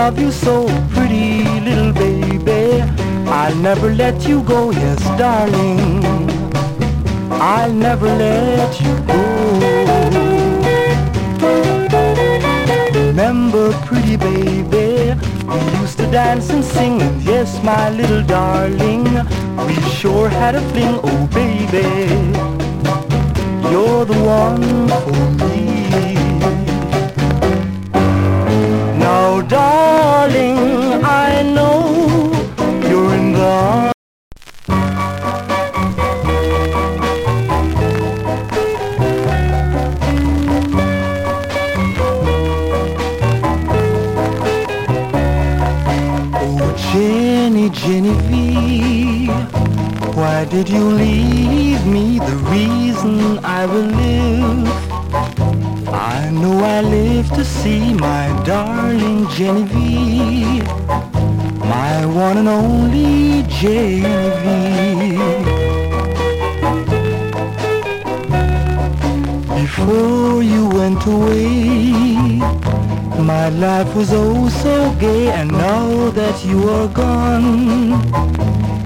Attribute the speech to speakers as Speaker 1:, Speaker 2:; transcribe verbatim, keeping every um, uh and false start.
Speaker 1: love you so, pretty little baby. I'll never let you go, yes, darling. I'll never let you go. Remember, pretty baby, we used to dance and sing, and yes, my little darling, we sure had a fling, oh baby, you're the one for me. Now, darling, I know you're in the arms. Jenny, Genevieve, why did you leave me? The reason I will live, I know I live to see my darling Genevieve, my one and only Genevieve. Before you went away, my life was oh so gay, and now that you are gone,